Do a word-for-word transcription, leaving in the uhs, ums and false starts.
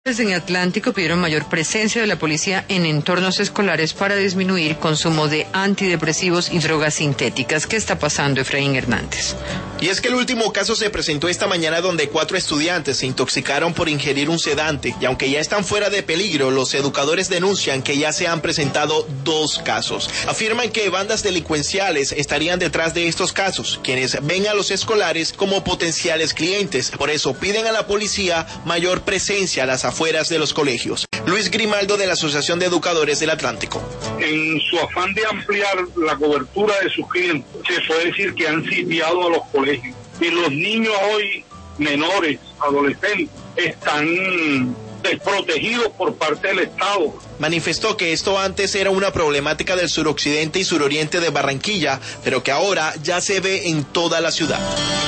En Atlántico pidieron mayor presencia de la policía en entornos escolares para disminuir consumo de antidepresivos y drogas sintéticas. ¿Qué está pasando, Efraín Hernández? Y es que el último caso se presentó esta mañana donde cuatro estudiantes se intoxicaron por ingerir un sedante y aunque ya están fuera de peligro, los educadores denuncian que ya se han presentado dos casos. Afirman que bandas delincuenciales estarían detrás de estos casos, quienes ven a los escolares como potenciales clientes. Por eso piden a la policía mayor presencia a las afueras de los colegios. Luis Grimaldo, de la Asociación de Educadores del Atlántico. En su afán de ampliar la cobertura de sus clientes, se puede decir que han sitiado a los colegios. Y los niños hoy, menores, adolescentes, están desprotegidos por parte del Estado. Manifestó que esto antes era una problemática del suroccidente y suroriente de Barranquilla, pero que ahora ya se ve en toda la ciudad.